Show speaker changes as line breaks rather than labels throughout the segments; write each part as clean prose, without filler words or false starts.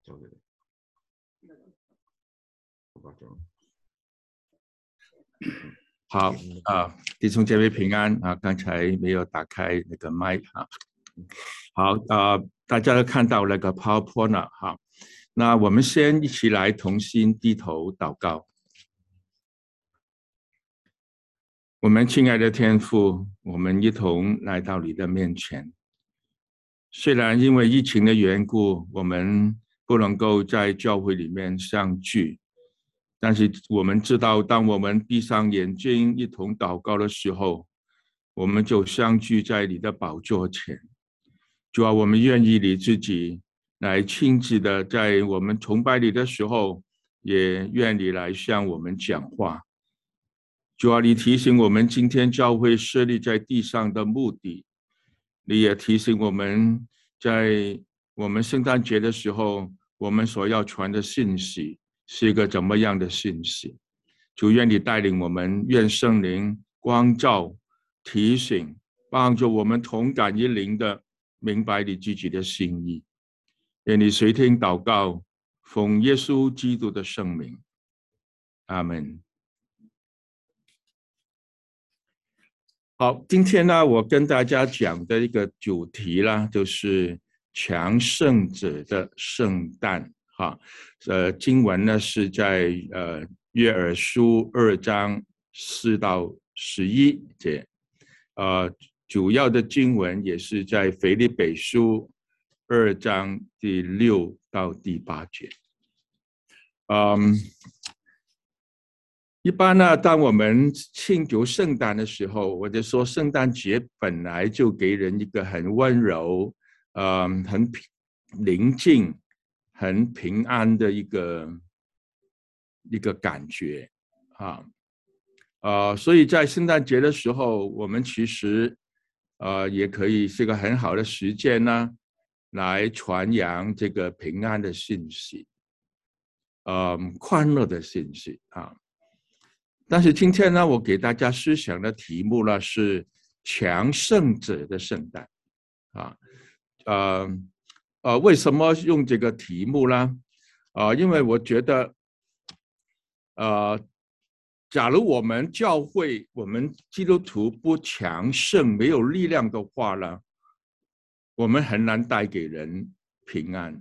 好弟兄姐妹平安啊！刚才没有打开那个麦啊。好大家都看到那个 PowerPoint 了哈。那我们先一起来同心低头祷告。我们亲爱的天父，我们一同来到你的面前。虽然因为疫情的缘故，我们不能够在教会里面相聚，但是我们知道，当我们闭上眼睛一同祷告的时候，我们就相聚在你的宝座前。主啊，我们愿意你自己来亲自的在我们崇拜你的时候，也愿你来向我们讲话。主啊，你提醒我们今天教会设立在地上的目的，你也提醒我们在我们圣诞节的时候，我们所要传的信息是一个怎么样的信息。主，愿你带领我们，愿圣灵光照提醒帮助我们同感一灵的明白你自己的心意。愿你垂听祷告，奉耶稣基督的圣名，阿们。好，今天呢，我跟大家讲的一个主题啦，就是强盛者的圣诞哈。经文呢是在约珥书2章4到11节，主要的经文也是在腓立比书2章第6到第8节。一般呢，当我们庆祝圣诞的时候，我就说圣诞节本来就给人一个很温柔、很宁静、很平安的一个感觉所以在圣诞节的时候，我们其实也可以是个很好的时间呢，来传扬这个平安的信息，欢乐的信息啊。但是今天呢，我给大家思想的题目呢是强盛者的圣诞为什么用这个题目呢？因为我觉得假如我们教会我们基督徒不强盛没有力量的话呢，我们很难带给人平安。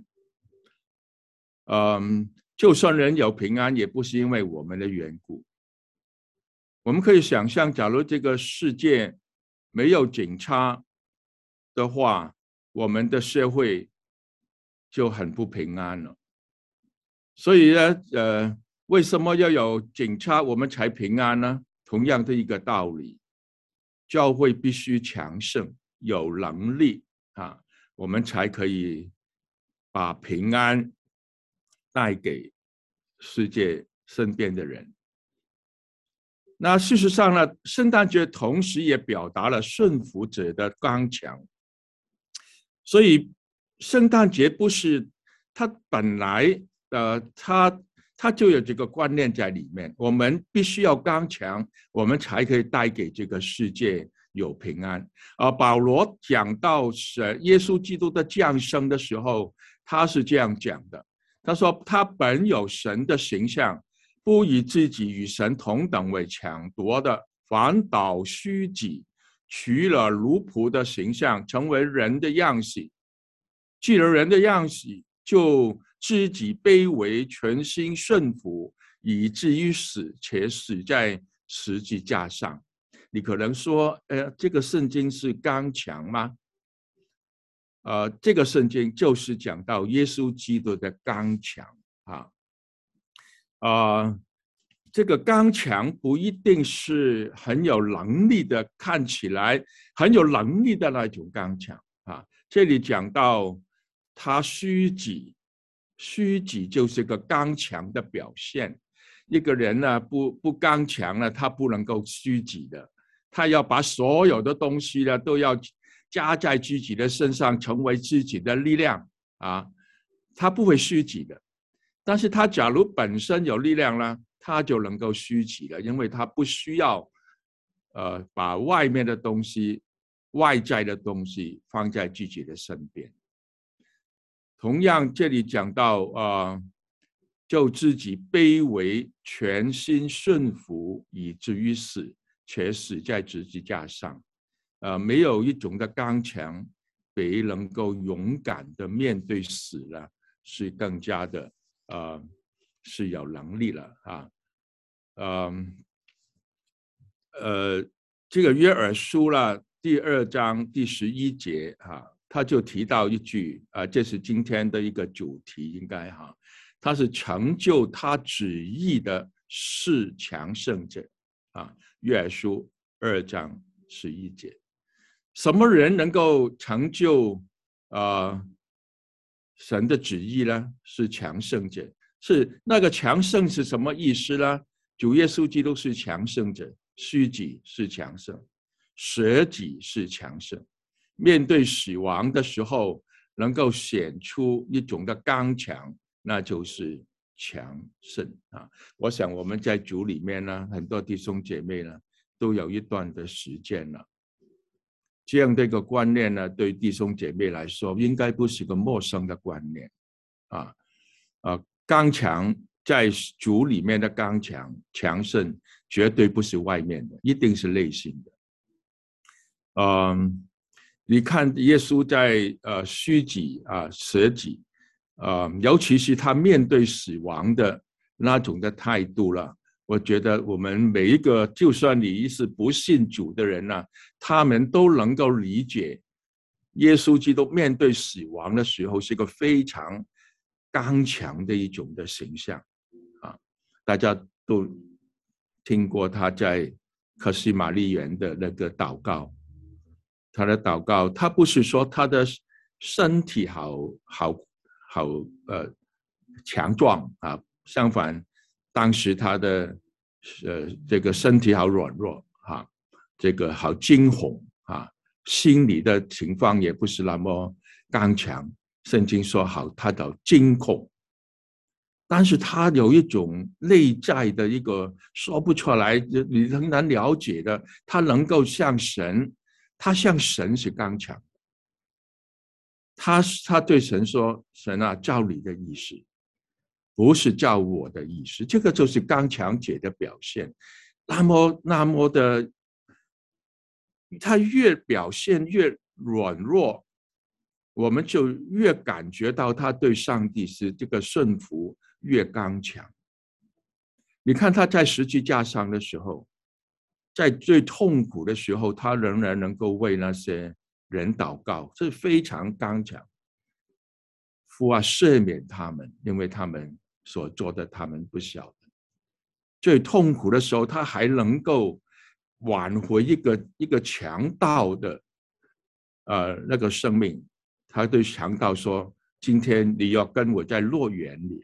就算人有平安，也不是因为我们的缘故。我们可以想象，假如这个世界没有警察的话，我们的社会就很不平安了。所以呢，为什么要有警察我们才平安呢？同样的一个道理，教会必须强盛，有能力我们才可以把平安带给世界身边的人。那事实上呢，圣诞节同时也表达了顺服者的刚强。所以圣诞节不是它本来它就有这个观念在里面，我们必须要刚强，我们才可以带给这个世界有平安。保罗讲到耶稣基督的降生的时候，他是这样讲的，他说他本有神的形象，不以自己与神同等为抢夺的，反倒虚己，取了奴仆的形象，成为人的样式。既然人的样式，就自己卑微，全心顺服，以至于死，且死在十字架上。你可能说这个圣经是刚强吗？这个圣经就是讲到耶稣基督的刚强这个刚强不一定是很有能力的，看起来很有能力的那种刚强这里讲到他虚己，虚己就是个刚强的表现。一个人呢不刚强呢，他不能够虚己的，他要把所有的东西呢都要加在自己的身上，成为自己的力量他不会虚己的。但是他假如本身有力量呢，他就能够虚己了，因为他不需要把外面的东西、外在的东西放在自己的身边。 同样，这里讲到就自己卑微，全心顺服，以至于死，且死在十字架上。没有一种的刚强，比能够勇敢的面对死了，是更加的是有能力了啊。这个约珥书了第2章第11节他就提到一句这是今天的一个主题，应该他是成就他旨意的是强盛者约珥书2章11节。什么人能够成就神的旨意呢？是强盛者。是那个强盛是什么意思呢？主耶稣基督是强盛者，虚己是强盛，舍己是强盛。面对死亡的时候，能够显出一种的刚强，那就是强盛我想我们在主里面呢，很多弟兄姐妹呢，都有一段的时间了。这样的一个观念呢，对弟兄姐妹来说，应该不是个陌生的观念刚强在主里面的刚强强盛，绝对不是外面的，一定是内心的。你看耶稣在虚己舍己尤其是他面对死亡的那种的态度了。我觉得我们每一个，就算你是不信主的人他们都能够理解耶稣基督面对死亡的时候是一个非常刚强的一种的形象大家都听过他在客西马尼园的那个祷告。他的祷告，他不是说他的身体好强壮相反，当时他的这个身体好软弱这个好惊恐心理的情况也不是那么刚强。圣经说好，他的惊恐，但是他有一种内在的一个说不出来，你很难了解的，他能够像神。他像神是刚强，他对神说：“神照你的意思，不是照我的意思。”这个就是刚强者的表现。那么的，他越表现越软弱，我们就越感觉到他对上帝是这个顺服越刚强。你看他在十字架上的时候。在最痛苦的时候，他仍然能够为那些人祷告，这非常刚强。父赦免他们，因为他们所做的他们不晓得。最痛苦的时候，他还能够挽回一个强盗的那个生命。他对强盗说：“今天你要跟我在乐园里。”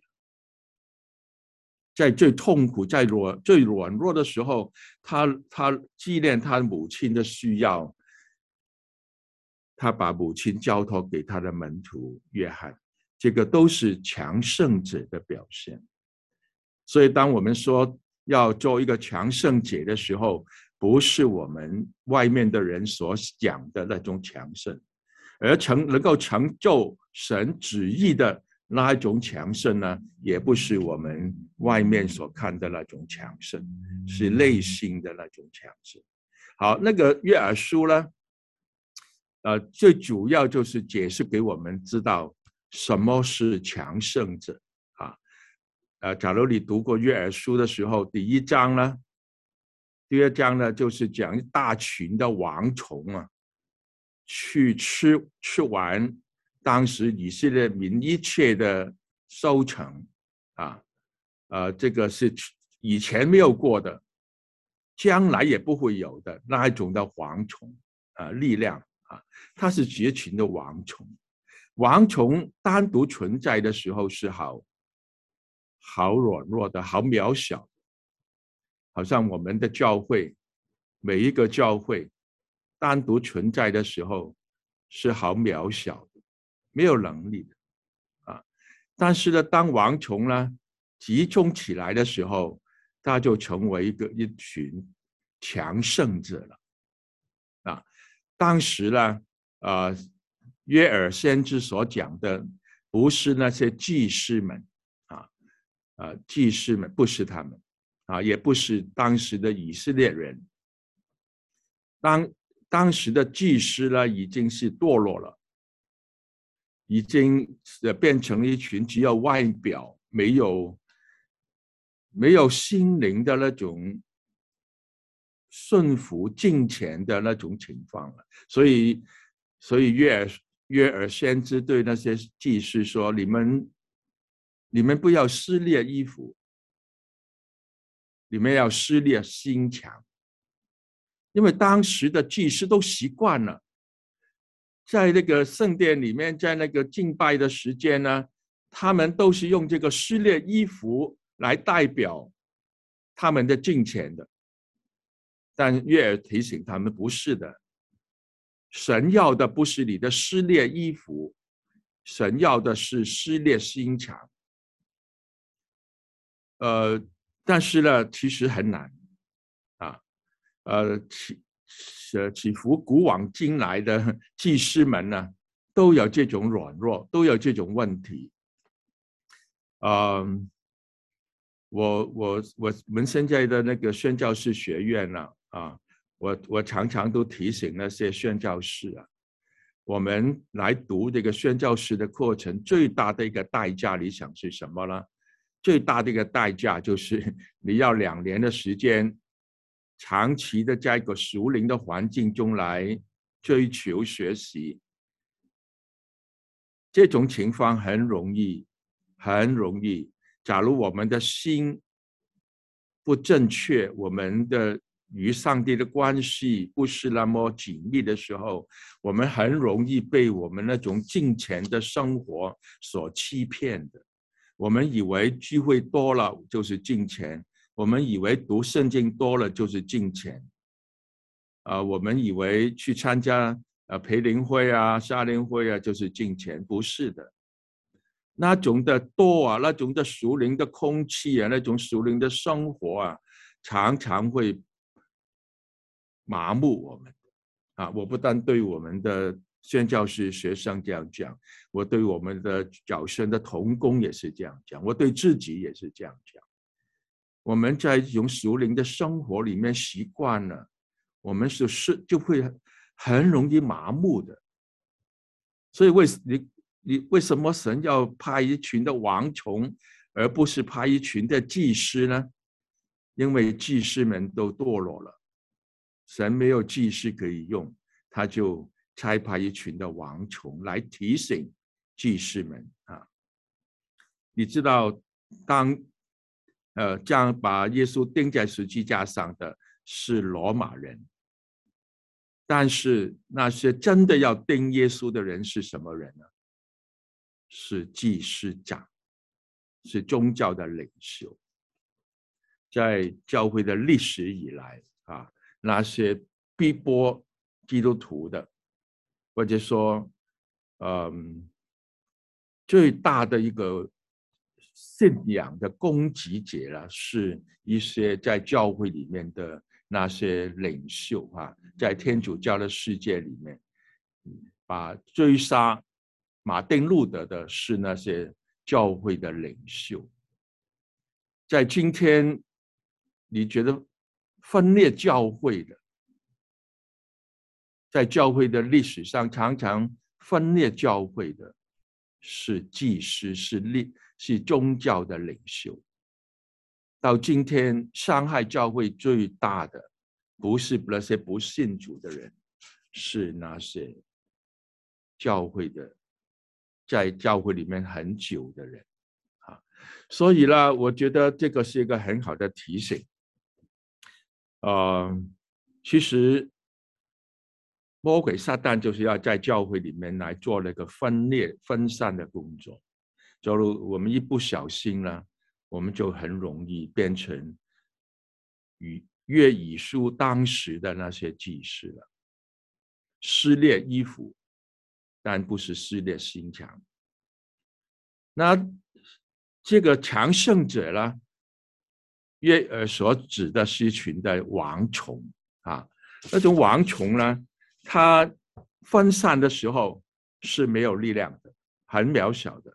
在最痛苦、最软弱的时候，他纪念他母亲的需要，他把母亲交托给他的门徒约翰，这个都是强盛者的表现。所以，当我们说要做一个强盛者的时候，不是我们外面的人所讲的那种强盛，而能够成就神旨意的那一种强盛呢，也不是我们外面所看的那种强盛，是内心的那种强盛。好，那个约珥书呢，最主要就是解释给我们知道什么是强盛者假如你读过约珥书的时候，第1章呢，第2章呢，就是讲一大群的蝗虫去吃完当时以色列民一切的收成这个是以前没有过的，将来也不会有的那一种的蝗虫力量它是绝群的蝗虫。蝗虫单独存在的时候是好软弱的，好渺小，好像我们的教会，每一个教会单独存在的时候是好渺小的，没有能力的但是呢，当蝗虫呢集中起来的时候，它就成为一群强盛者了当时呢约珥先知所讲的不是那些祭司们祭司们不是他们也不是当时的以色列人。当时的祭司呢，已经是堕落了，已经变成了一群只有外表没有心灵的那种顺服敬虔的那种情况了。所以约珥先知对那些祭司说：你们不要撕裂衣服，你们要撕裂心墙。因为当时的祭司都习惯了在那个圣殿里面，在那个敬拜的时间呢，他们都是用这个撕裂衣服来代表他们的敬虔的。但约珥提醒他们，不是的，神要的不是你的撕裂衣服，神要的是撕裂心肠。但是呢，其实很难起伏古往今来的祭司们呢，都有这种软弱，都有这种问题。我们现在的那个宣教士学院呢，我常常都提醒那些宣教士我们来读这个宣教士的课程，最大的一个代价，你想是什么呢？最大的一个代价就是你要2年的时间，长期的在一个属灵的环境中来追求学习。这种情况很容易。假如我们的心不正确，我们的与上帝的关系不是那么紧密的时候，我们很容易被我们那种敬虔的生活所欺骗的。我们以为聚会多了就是敬虔，我们以为读圣经多了就是敬虔，我们以为去参加培灵会夏令会就是敬虔，不是的。那种的多那种的属灵的空气那种属灵的生活常常会麻木我们我不但对我们的宣教士学生这样讲，我对我们的教生的同工也是这样讲，我对自己也是这样讲。我们在用属灵的生活里面习惯了，我们就会很容易麻木的。所以你为什么神要派一群的王虫，而不是派一群的祭司呢？因为祭司们都堕落了，神没有祭司可以用，他就差派一群的王虫来提醒祭司们你知道，当这样把耶稣钉在十字架上的是罗马人，但是那些真的要钉耶稣的人是什么人呢？是祭司长，是宗教的领袖。在教会的历史以来那些逼迫基督徒的，或者说最大的一个信仰的攻击者是一些在教会里面的那些领袖在天主教的世界里面，把追杀马丁路德的是那些教会的领袖。在今天，你觉得分裂教会的，在教会的历史上常常分裂教会的是祭司，是宗教的领袖。到今天，伤害教会最大的不是那些不信主的人，是那些教会的在教会里面很久的人所以呢，我觉得这个是一个很好的提醒。其实魔鬼撒旦就是要在教会里面来做那个分裂分散的工作。假如我们一不小心呢，我们就很容易变成约珥书当时的那些祭司了，撕裂衣服，但不是撕裂心肠。那这个强盛者呢，约珥所指的是一群的王虫那种王虫呢，它分散的时候是没有力量的，很渺小的。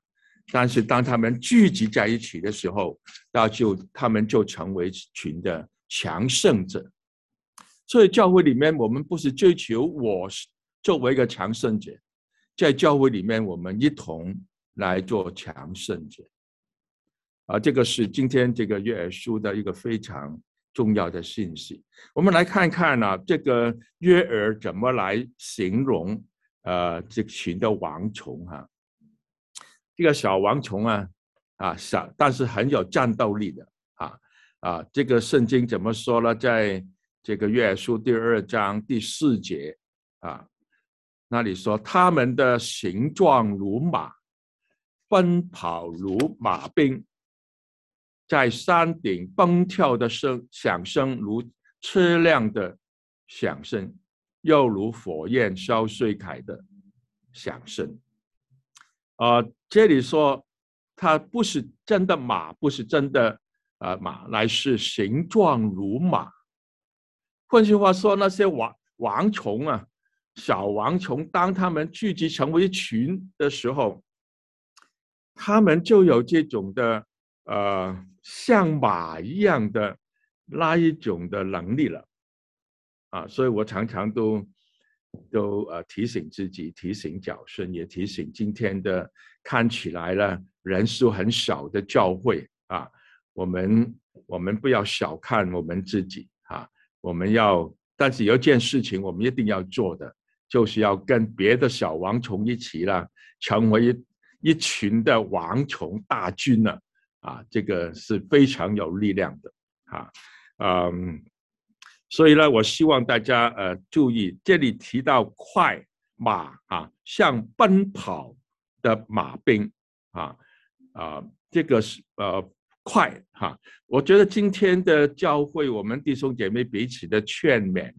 但是当他们聚集在一起的时候，他们就成为群的强盛者。所以教会里面，我们不是追求我作为一个强盛者，在教会里面，我们一同来做强盛者。这个是今天这个约珥书的一个非常重要的信息。我们来看看这个约珥怎么来形容这群的王虫这个小王虫小，但是很有战斗力的这个圣经怎么说呢？在这个约珥书第2章第4节那里说，他们的形状如马，奔跑如马兵，在山顶蹦跳的响声如车辆的响声，又如火焰烧碎铠的响声。这里说它不是真的马，不是真的马，乃是形状如马。换句话说，那些王虫小王虫，当他们聚集成为一群的时候，他们就有这种的像马一样的那一种的能力了所以我常常都提醒自己，提醒角顺，也提醒今天的看起来呢人数很少的教会我们不要小看我们自己但是有一件事情我们一定要做的，就是要跟别的小王虫一起成为一群的王虫大军这个是非常有力量的所以呢，我希望大家注意，这里提到快马像奔跑的马兵这个是快我觉得今天的教会，我们弟兄姐妹彼此的劝勉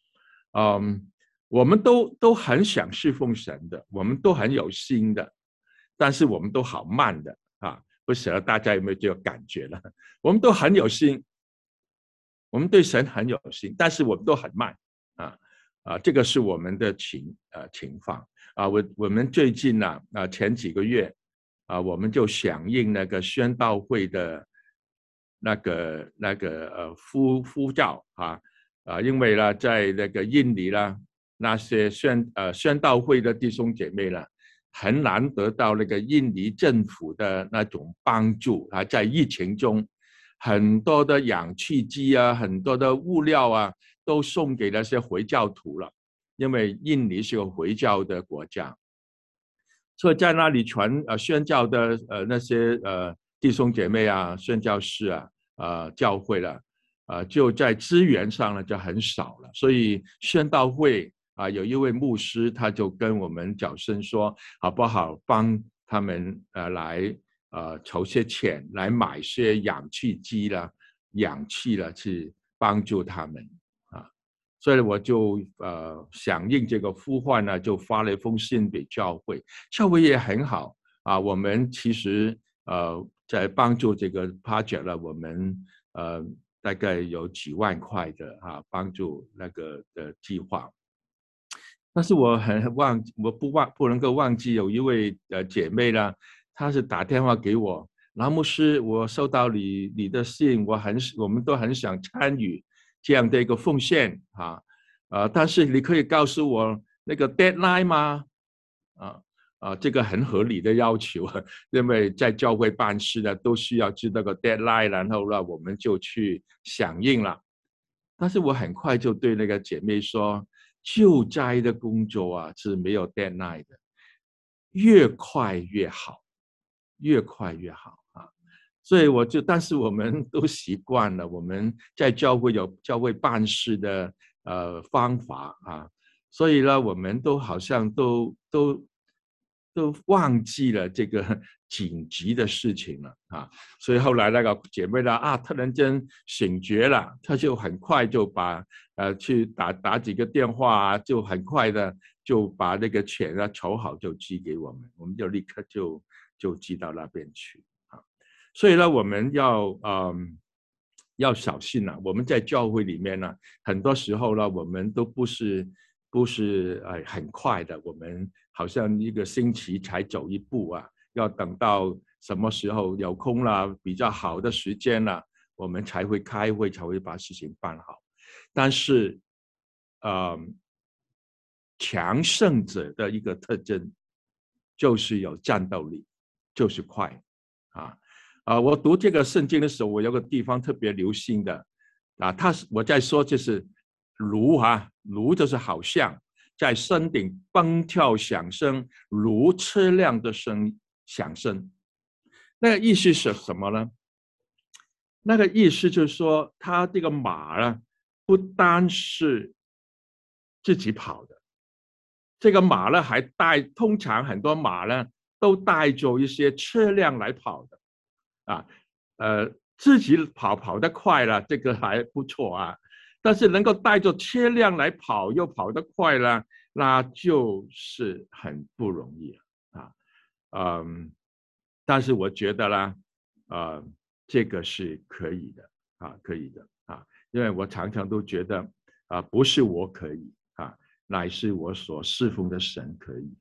我们都很想侍奉神的，我们都很有心的，但是我们都好慢的不晓得大家有没有这个感觉呢？我们都很有心，我们对神很有心，但是我们都很慢这个是我们的情况我们最近前几个月我们就响应那个宣道会的那个呼召因为呢在那个印尼那些宣道会的弟兄姐妹很难得到那个印尼政府的那种帮助在疫情中，很多的氧气机很多的物料都送给那些回教徒了，因为印尼是个回教的国家，所以在那里宣教的那些弟兄姐妹宣教士教会就在资源上就很少了，所以宣道会有一位牧师他就跟我们角声说，好不好帮他们来筹些钱来买些氧气机氧气去帮助他们所以我就响应这个呼唤就发了一封信给教会，教会也很好我们其实在帮助这个 project 我们大概有几万块的帮助那个的计划。但是我不能够忘记有一位姐妹她是打电话给我，然后牧师，我收到你的信，我们都很想参与这样的一个奉献但是你可以告诉我那个 deadline 吗？这个很合理的要求因为在教会办事都需要知道个 deadline， 然后我们就去响应了。但是我很快就对那个姐妹说，救灾的工作是没有 deadline 的，越快越好，越快越好所以但是我们都习惯了，我们在教会有教会办事的方法所以呢，我们都好像都忘记了这个紧急的事情了所以后来那个姐妹突然间醒觉了，她就很快就去打几个电话就很快的就把那个钱筹好就寄给我们，我们就立刻就寄到那边去所以呢，我们要小心我们在教会里面很多时候我们都不是很快的，我们好像一个星期才走一步要等到什么时候有空了，比较好的时间了，我们才会开会，才会把事情办好。但是，强胜者的一个特征就是有战斗力，就是快我读这个圣经的时候，我有个地方特别留心的我在说就是炉就是好像在山顶蹦跳响声，如车辆的响声。那个意思是什么呢？那个意思就是说，他这个马呢，不单是自己跑的，这个马呢还通常很多马呢都带着一些车辆来跑的自己跑得快了，这个还不错但是能够带着车辆来跑又跑得快了，那就是很不容易了但是我觉得啦这个是可以的可以的因为我常常都觉得不是我可以乃是我所侍奉的神可以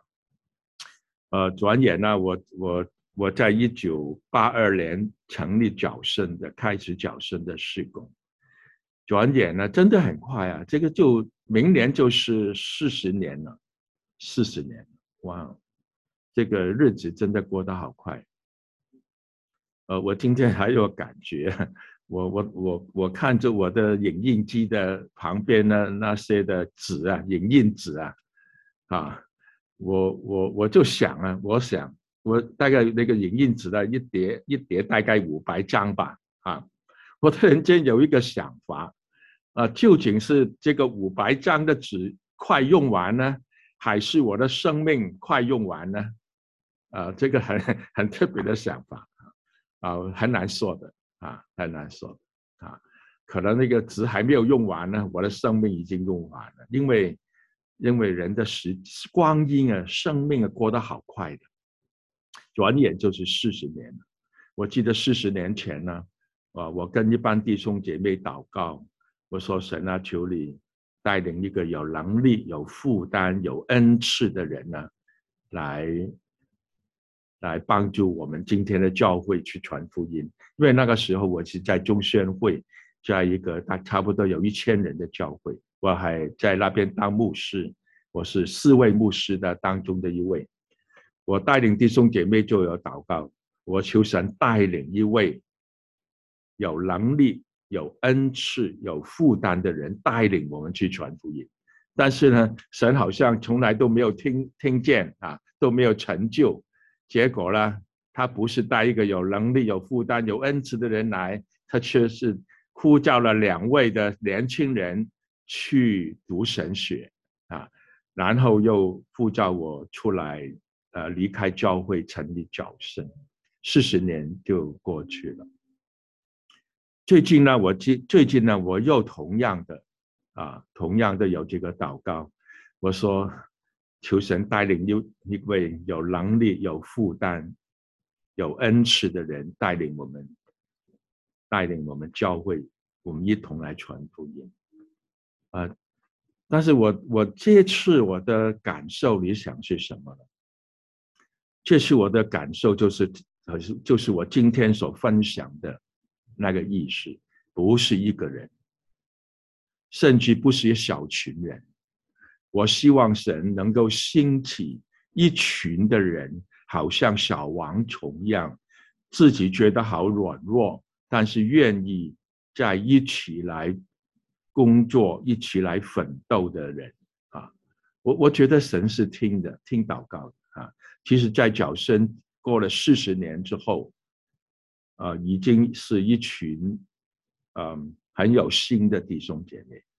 转眼呢我在1982年成立开始角声的事工，转眼呢真的很快这个就明年就是40年了，40年哇，这个日子真的过得好快。我今天还有感觉，我看着我的影印机的旁边呢那些的纸影印纸我就想我大概那个影印纸的一叠大概500张吧我突然间有一个想法究竟是这个500张的纸快用完呢，还是我的生命快用完呢？这个很特别的想法很难说的很难说的可能那个纸还没有用完呢，我的生命已经用完了，因为人的光阴生命过得好快的，转眼就是40年了。我记得40年前呢，我跟一班弟兄姐妹祷告，我说神求你带领一个有能力、有负担、有恩赐的人呢，来帮助我们今天的教会去传福音。因为那个时候我是在中宣会，在一个差不多有1000人的教会，我还在那边当牧师，我是4位牧师的当中的一位。我带领弟兄姐妹就有祷告，我求神带领一位有能力、有恩赐、有负担的人带领我们去传福音。但是呢，神好像从来都没有听见都没有成就。结果呢，他不是带一个有能力、有负担、有恩赐的人来，他却是呼召了2位的年轻人去读神学然后又呼召我出来离开教会成立角声，40年就过去了。最近呢，我又同样的有这个祷告，我说求神带领一位有能力、有负担、有恩赐的人带领我们教会，我们一同来传福音但是我这次我的感受，你想是什么呢？这次我的感受就是我今天所分享的那个意思，不是一个人，甚至不是一小群人。我希望神能够兴起一群的人，好像小王虫一样，自己觉得好软弱，但是愿意在一起来工作、一起来奋斗的人我觉得神是听祷告的其实在角声过了40年之后已经是一群很有心的弟兄姐妹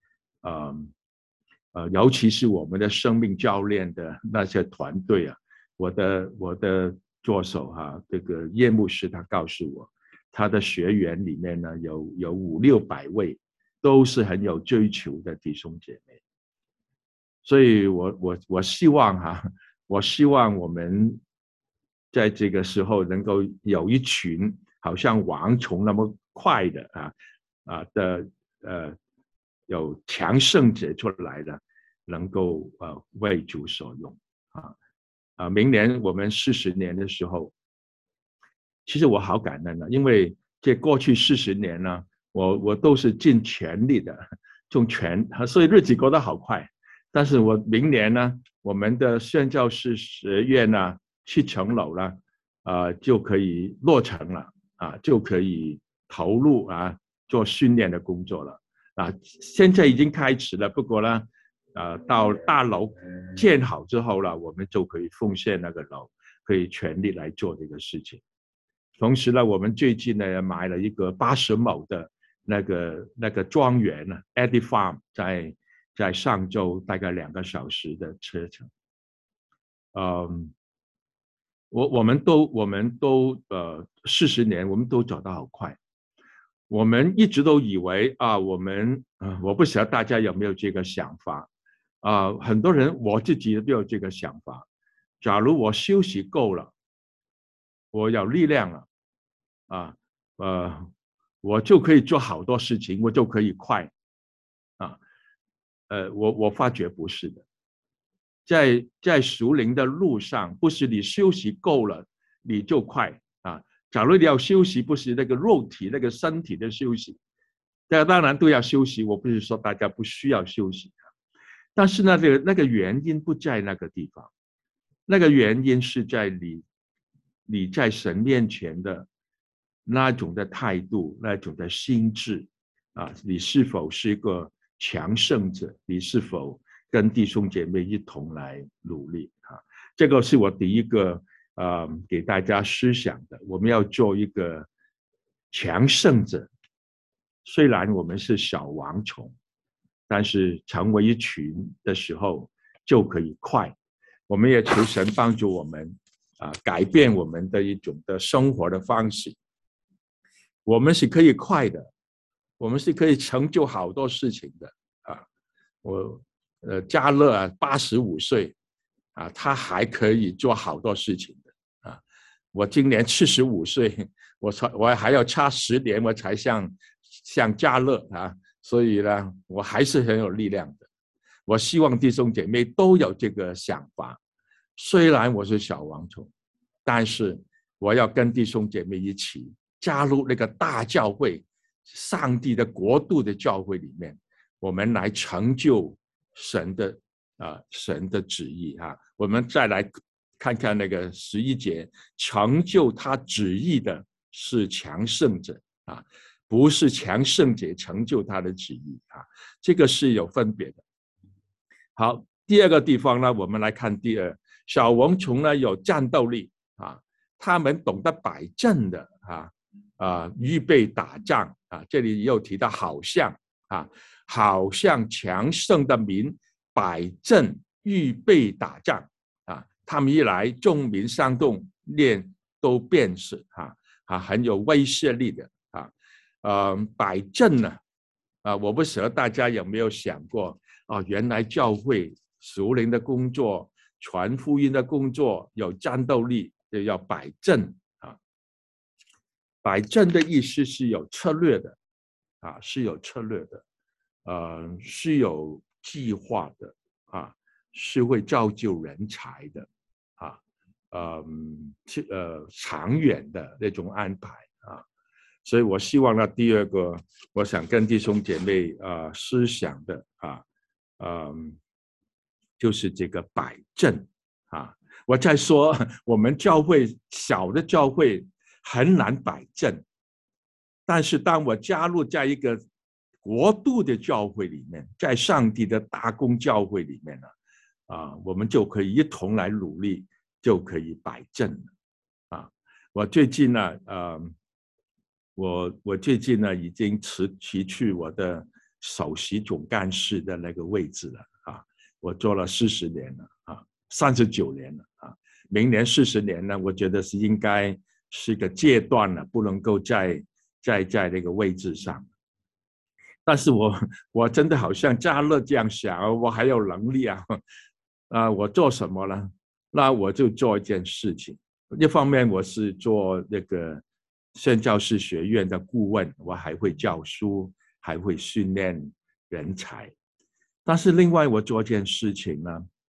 尤其是我们的生命教练的那些团队我的助手这个叶牧师他告诉我，他的学员里面呢有500-600位都是很有追求的弟兄姐妹，所以我希望我们在这个时候能够有一群好像蝗虫那么快的有强盛者出来的，能够为主所用明年我们40年的时候，其实我好感恩因为这过去40年呢，我都是尽全力的，所以日子过得好快。但是我明年呢，我们的宣教士学院呢，7层楼了，就可以落成了就可以投入做训练的工作了现在已经开始了，不过呢，到大楼建好之后了，我们就可以奉献那个楼，可以全力来做这个事情。同时呢，我们最近呢买了一个80亩的那个庄园呢 ，Eddy Farm 在上周大概2个小时的车程。我们都40年，我们都走得好快。我们一直都以为我不晓得大家有没有这个想法很多人我自己都有这个想法。假如我休息够了，我有力量了我就可以做好多事情，我就可以快我发觉不是的。在属灵的路上，不是你休息够了你就快假如你要休息，不是那个肉体那个身体的休息，当然都要休息，我不是说大家不需要休息但是那个原因不在那个地方，那个原因是在你在神面前的那种的态度，那种的心智你是否是一个强胜者，你是否跟弟兄姐妹一同来努力这个是我第一个给大家思想的，我们要做一个强胜者。虽然我们是小王虫，但是成为一群的时候就可以快。我们也求神帮助我们改变我们的一种的生活的方式。我们是可以快的，我们是可以成就好多事情的加勒85岁他还可以做好多事情的我今年75岁，我还要差10年我才像加勒所以呢，我还是很有力量的。我希望弟兄姐妹都有这个想法。虽然我是小王虫，但是我要跟弟兄姐妹一起加入那个大教会，上帝的国度的教会里面，我们来成就神的旨意我们再来看看那个11节，成就他旨意的是强胜者不是强胜者成就他的旨意这个是有分别的。好，第二个地方呢，我们来看小蚊虫呢有战斗力他们懂得摆阵的预备打仗这里又提到好像强盛的民摆阵预备打仗他们一来众民煽动练都变死很有威慑力的摆阵呢我不晓得大家有没有想过原来教会属灵的工作传福音的工作有战斗力，就要摆阵摆阵的意思是有策略的是有策略的是有计划的是会造就人才的长远的那种安排所以我希望呢，第二个我想跟弟兄姐妹思想的就是这个摆阵我在说我们教会小的教会很难摆阵，但是当我加入在一个国度的教会里面，在上帝的大公教会里面我们就可以一同来努力，就可以摆阵了我最近呢我最近呢已经辞去我的首席总干事的那个位置了我做了40年了39年了明年40年呢，我觉得是应该是一个阶段了，不能够在那个位置上。但是我真的好像加勒这样想我还有能力我做什么呢？那我就做一件事情。一方面我是做那个宣教士学院的顾问，我还会教书，还会训练人才。但是另外我做一件事情呢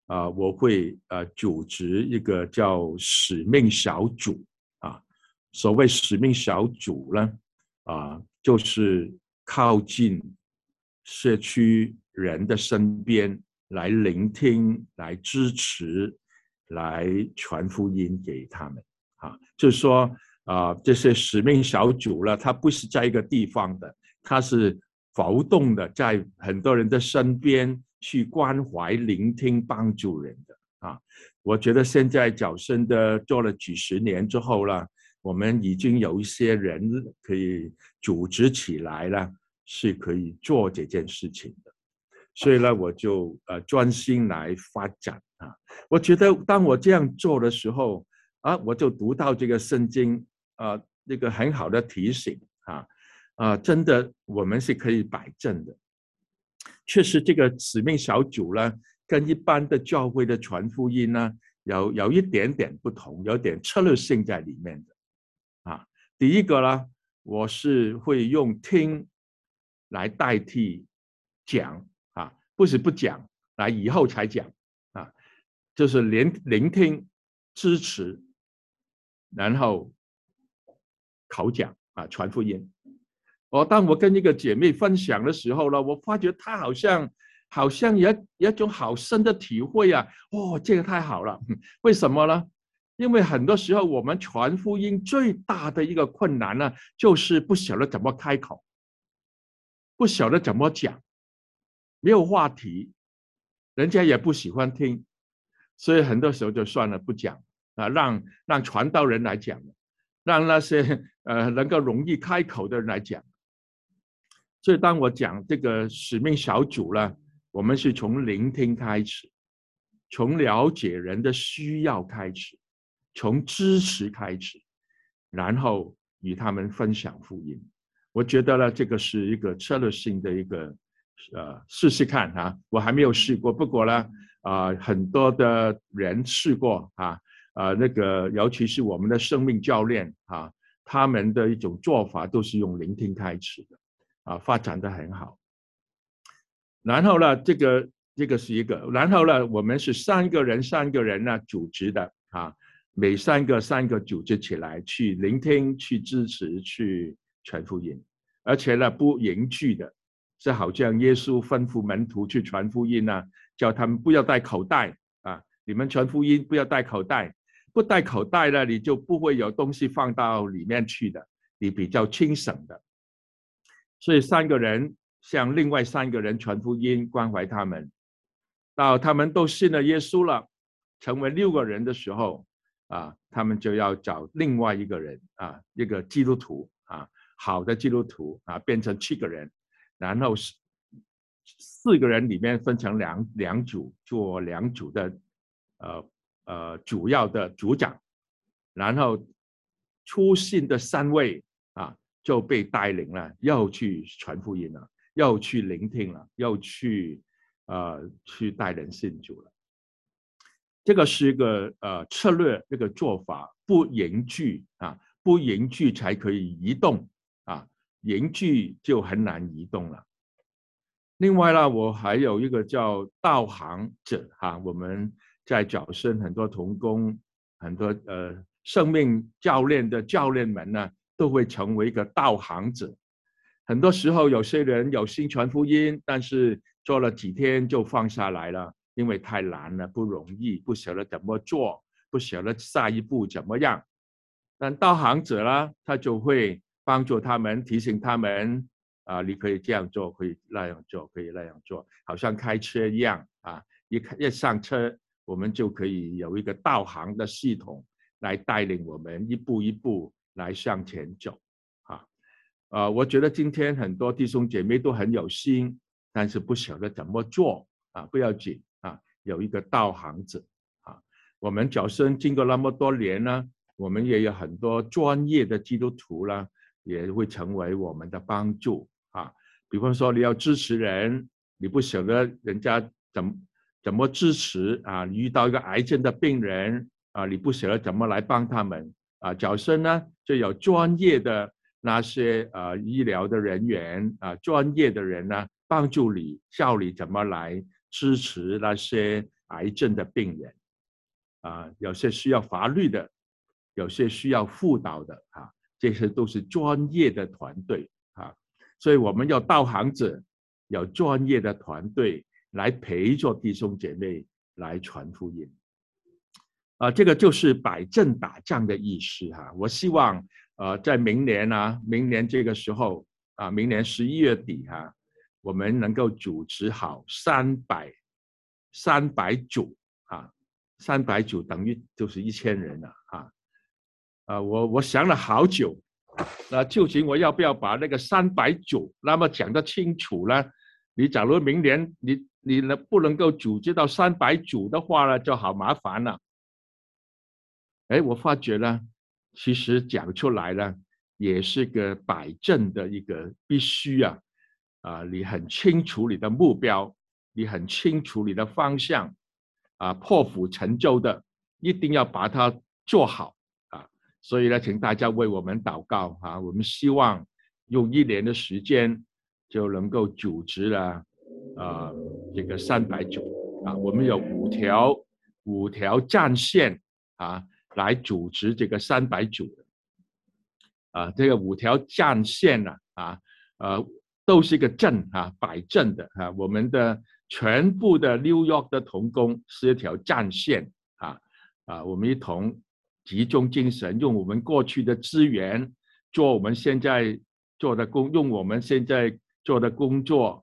我会组织一个叫使命小组啊。所谓使命小组呢，就是靠近社区人的身边，来聆听、来支持、来传福音给他们啊。就是说这些使命小组呢，它不是在一个地方的，它是浮动的，在很多人的身边去关怀、聆听、帮助人的啊。我觉得现在角声的做了几十年之后了，我们已经有一些人可以组织起来了，是可以做这件事情的。所以呢，我就专心来发展啊。我觉得当我这样做的时候我就读到这个圣经这个很好的提醒真的我们是可以摆正的。确实，这个使命小组呢，跟一般的教会的传福音呢，有一点点不同，有点策略性在里面的。第一个呢，我是会用听来代替讲不是不讲，来以后才讲就是聆听、支持，然后口讲传福音。当我跟一个姐妹分享的时候呢，我发觉她好像有一种好深的体会这个太好了。为什么呢？因为很多时候我们传福音最大的一个困难呢，就是不晓得怎么开口，不晓得怎么讲，没有话题，人家也不喜欢听，所以很多时候就算了，不讲让传道人来讲，让那些能够容易开口的人来讲。所以当我讲这个使命小组呢，我们是从聆听开始，从了解人的需要开始，从支持开始，然后与他们分享福音。我觉得呢，这个是一个策略性的一个试试看我还没有试过，不过呢很多的人试过那个尤其是我们的生命教练他们的一种做法都是用聆听开始的发展得很好。然后呢，这个是一个，然后呢，我们是三个人呢组织的每三个组织起来去聆听、去支持、去传福音，而且呢不迎拒的，是好像耶稣吩咐门徒去传福音叫他们不要带口袋你们传福音不要带口袋，不带口袋呢，你就不会有东西放到里面去的，你比较轻省的。所以三个人向另外三个人传福音，关怀他们，到他们都信了耶稣了，成为6个人的时候他们就要找另外一个人一个基督徒好的基督徒变成7个人，然后4个人里面分成两组，做2组的主要的组长，然后出信的3位就被带领了，又去传福音了，又去聆听了，又去带人信主了。这个是一个策略，这个做法不凝聚不凝聚才可以移动凝聚就很难移动了。另外呢，我还有一个叫导航者我们在角声很多同工，很多生命教练的教练们呢，都会成为一个导航者。很多时候有些人有心传福音，但是做了几天就放下来了，因为太难了，不容易，不晓得怎么做，不晓得下一步怎么样。但导航者呢，他就会帮助他们，提醒他们你可以这样做，可以那样做，可以那样做，好像开车一样一上车，我们就可以有一个导航的系统来带领我们一步一步来向前走我觉得今天很多弟兄姐妹都很有心，但是不晓得怎么做不要紧有一个导航者我们角声经过那么多年呢，我们也有很多专业的基督徒啦，也会成为我们的帮助比方说你要支持人，你不晓得人家怎么支持你遇到一个癌症的病人你不晓得怎么来帮他们角声呢就有专业的那些医疗的人员专业的人呢，帮助你教你怎么来支持那些癌症的病人有些需要法律的，有些需要辅导的这些都是专业的团队所以我们要道行者，有专业的团队来陪着弟兄姐妹来传福音这个就是摆阵打仗的意思我希望在明年这个时候明年11月底我们能够组织好300组300组等于就是1000人了我想了好久究竟我要不要把那个300组那么讲得清楚呢？你假如明年你不能够组织到300组的话呢，就好麻烦了。我发觉呢，其实讲出来呢，也是个摆正的一个必须你很清楚你的目标，你很清楚你的方向破釜沉舟的，一定要把它做好所以呢，请大家为我们祷告我们希望用1年的时间就能够组织了这个300组我们有5条战线来组织这个300组这个5条战线都是一个阵摆阵的我们的全部的New York的同工是一条战线我们一同集中精神，用我们过去的资源做我们现在做的用我们现在做的工作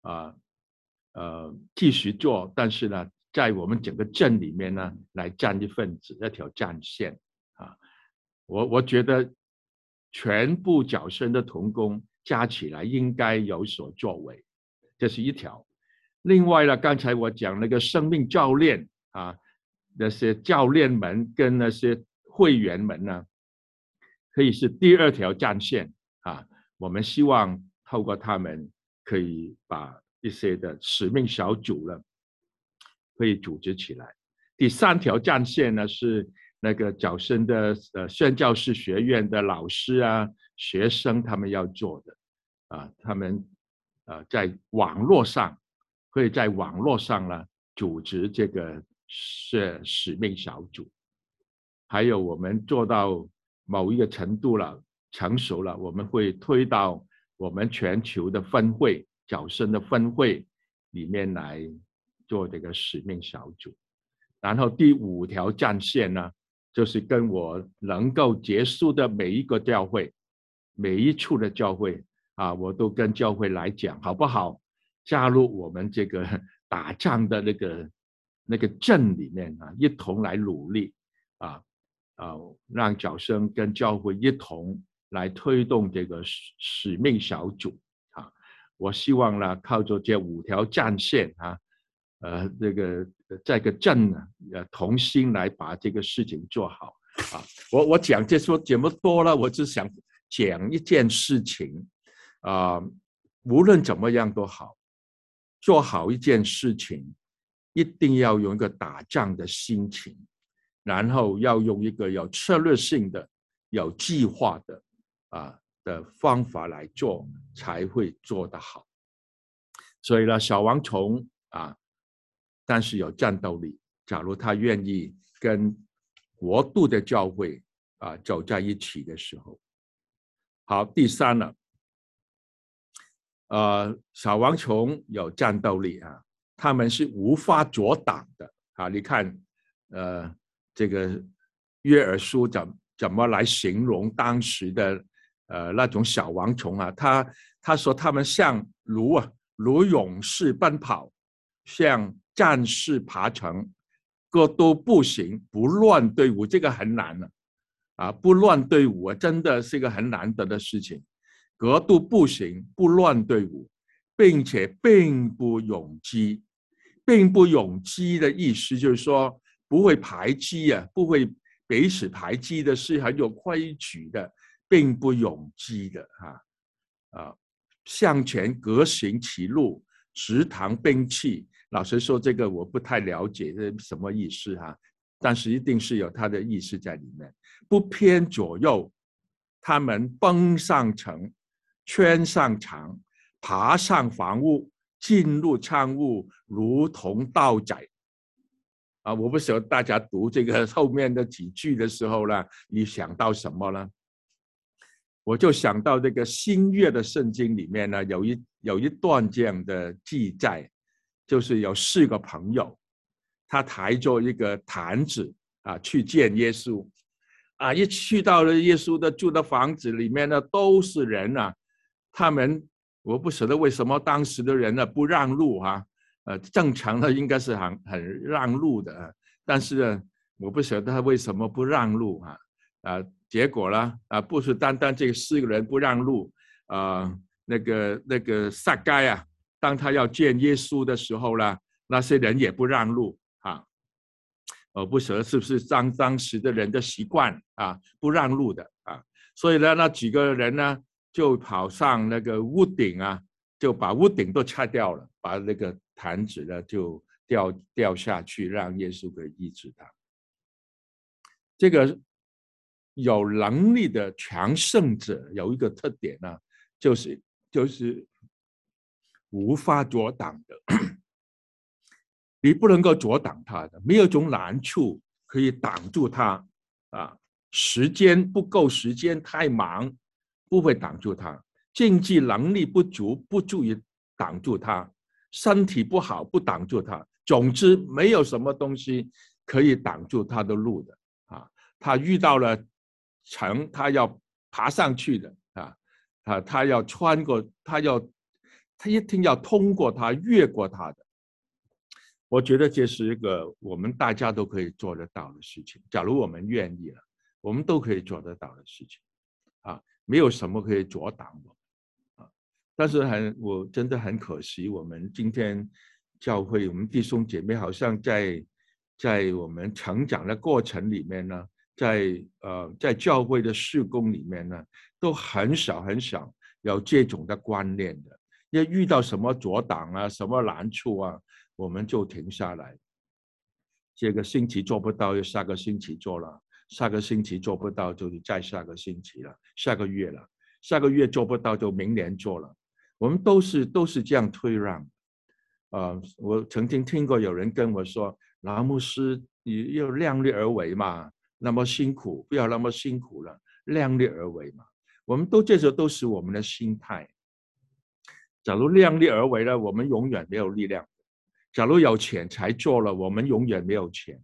继续做，但是呢，在我们整个镇里面呢，来占一份子，那条战线我觉得全部角声的同工加起来应该有所作为，这是一条。另外呢，刚才我讲那个生命教练那些教练们跟那些会员们呢，可以是第2条战线我们希望透过他们可以把一些的使命小组呢可以组织起来。第3条战线呢是那个角声的宣教士学院的老师学生他们要做的他们在网络上可以在网络上呢组织这个使命小组。还有我们做到某一个程度了，成熟了，我们会推到我们全球的分会角声的分会里面来做这个使命小组。然后第5条战线呢，就是跟我能够结束的每一个教会，每一处的教会我都跟教会来讲好不好，加入我们这个打仗的那个阵里面一同来努力让角声跟教会一同来推动这个使命小组我希望呢，靠着这5条战线这个阵同心来把这个事情做好我讲这么多了，我只想讲一件事情无论怎么样都好，做好一件事情一定要用一个打仗的心情，然后要用一个有策略性的、有计划的方法来做，才会做得好。所以呢，小王虫但是有战斗力。假如他愿意跟国度的教会走在一起的时候，好，第3了，小王虫有战斗力他们是无法阻挡的你看这个约珥书怎么来形容当时的那种小王虫他说他们像如勇士奔跑，像战士爬城，各都步行，不乱队伍。这个很难不乱队伍真的是一个很难得的事情。各都步行，不乱队伍，并且并不拥挤。并不拥挤的意思就是说不会排挤不会彼此排挤的，是很有规矩的，并不拥挤的向前革行其路，直扛兵器。老实说，这个我不太了解这什么意思但是一定是有它的意思在里面。不偏左右，他们奔上城，圈上墙，爬上房屋，进入仓屋，如同盗贼。 我不晓得大家读这个后面的几句的时候呢，你想到什么呢？我就想到这个新约的圣经里面呢，有一段这样的记载，就是有4个朋友，他抬着一个坛子去见耶稣一去到了耶稣的住的房子里面呢，都是人他们我不晓得为什么当时的人呢不让路正常的应该是很让路的但是呢，我不晓得他为什么不让路结果呢不是单单这4个人不让路那个撒该当他要见耶稣的时候呢，那些人也不让路我不晓得是不是当时的人的习惯不让路的所以呢，那几个人呢就跑上那个屋顶就把屋顶都拆掉了，把那个坛子呢就掉下去，让耶稣给医治他。这个有能力的强盛者有一个特点就是无法阻挡的。你不能够阻挡他的，没有一种难处可以挡住他时间不够，时间太忙，不会挡住他；经济能力不足，不足以挡住他；身体不好，不挡住他。总之，没有什么东西可以挡住他的路的他遇到了城，他要爬上去的他要穿过，他一定要通过他，越过他的。我觉得这是一个我们大家都可以做得到的事情。假如我们愿意了，我们都可以做得到的事情没有什么可以阻挡我们但是我真的很可惜，我们今天教会我们弟兄姐妹好像在我们成长的过程里面呢，在教会的事工里面呢，都很少有这种的观念的。要遇到什么阻挡什么难处我们就停下来。这个星期做不到，就下个星期做了；下个星期做不到，就是再下个星期了，下个月了；下个月做不到，就明年做了。我们都是这样退让。我曾经听过有人跟我说：“老牧师，你要量力而为嘛，那么辛苦，不要那么辛苦了，量力而为嘛。”我们这些都是我们的心态。假如量力而为了，我们永远没有力量。假如有钱才做了，我们永远没有钱。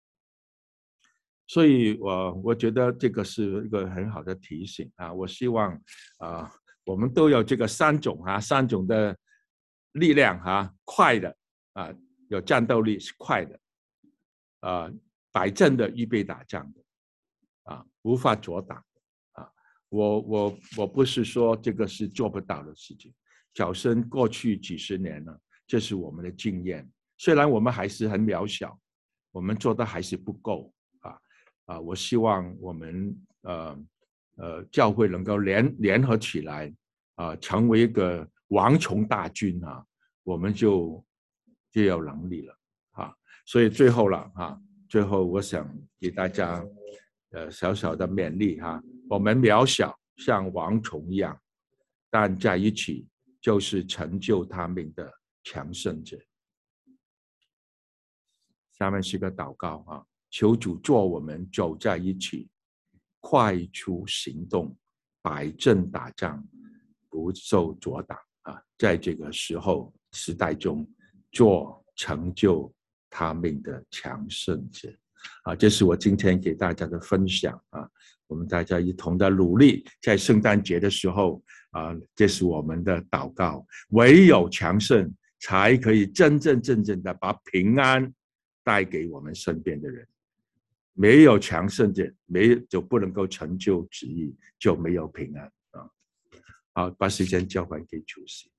所以我觉得这个是一个很好的提醒我希望我们都有这个三种的力量快的有战斗力，是快的摆正的，预备打仗的无法阻挡我不是说这个是做不到的事情。角生过去几十年了，这是我们的经验。虽然我们还是很渺小，我们做的还是不够我希望我们教会能够联合起来成为一个王chống大军我们就有能力了所以最后我想给大家小小的勉励我们渺小像王虫一样，但在一起就是成就他们的强盛者。下面是个祷告求主做我们走在一起，快出行动，摆正打仗，不受阻挡在这个时代中做成就他们的强盛者这是我今天给大家的分享我们大家一同的努力，在圣诞节的时候这是我们的祷告。唯有强盛，才可以真正的把平安带给我们身边的人。没有强盛者，就不能够成就旨意，就没有平安好，把时间交还给主席。